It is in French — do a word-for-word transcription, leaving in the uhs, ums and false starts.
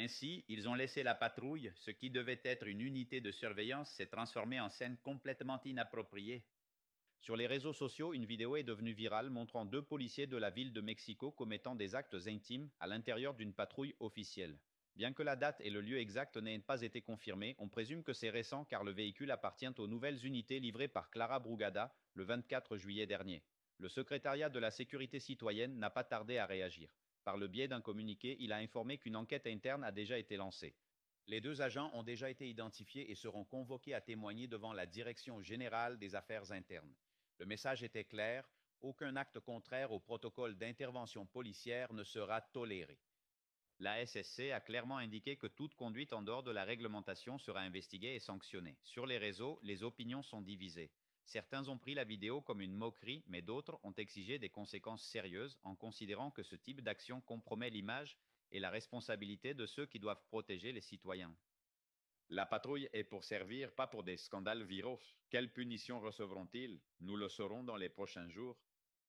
Ainsi, ils ont laissé la patrouille, ce qui devait être une unité de surveillance s'est transformé en scène complètement inappropriée. Sur les réseaux sociaux, une vidéo est devenue virale montrant deux policiers de la ville de Mexico commettant des actes intimes à l'intérieur d'une patrouille officielle. Bien que la date et le lieu exact n'aient pas été confirmés, on présume que c'est récent car le véhicule appartient aux nouvelles unités livrées par Clara Brugada le vingt-quatre juillet dernier. Le secrétariat de la sécurité citoyenne n'a pas tardé à réagir. Par le biais d'un communiqué, il a informé qu'une enquête interne a déjà été lancée. Les deux agents ont déjà été identifiés et seront convoqués à témoigner devant la Direction générale des affaires internes. Le message était clair, aucun acte contraire au protocole d'intervention policière ne sera toléré. La S S C a clairement indiqué que toute conduite en dehors de la réglementation sera investiguée et sanctionnée. Sur les réseaux, les opinions sont divisées. Certains ont pris la vidéo comme une moquerie, mais d'autres ont exigé des conséquences sérieuses en considérant que ce type d'action compromet l'image et la responsabilité de ceux qui doivent protéger les citoyens. La patrouille est pour servir, pas pour des scandales viraux. Quelle punition recevront-ils? Nous le saurons dans les prochains jours.